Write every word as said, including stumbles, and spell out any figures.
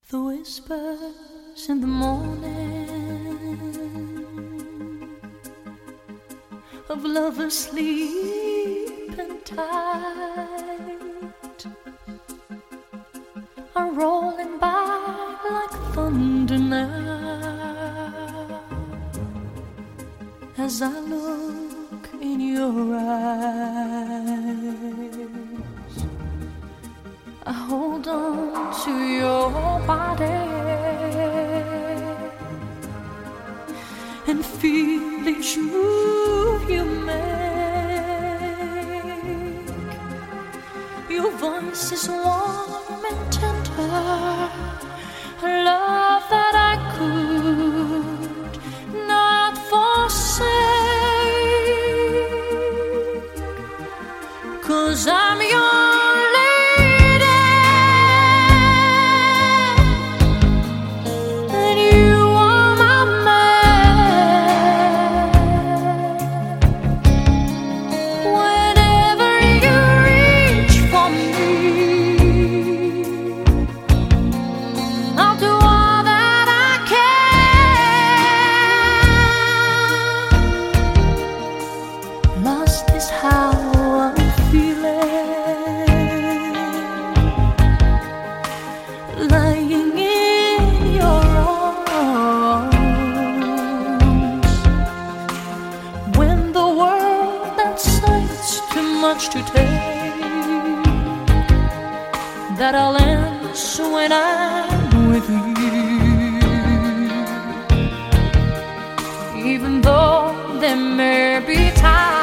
The whispers in the morning of lovers sleeping tight are rolling by like thunder now. As I look in your eyes, I hold on to your body and feel each move you make. Your voice is warm and tender, a love that I could not forsake, 'cause I'm yours. Lost is how I'm feeling, lying in your arms, when the world decides too much to take, that I'll answer when I'm with you, even though there may be times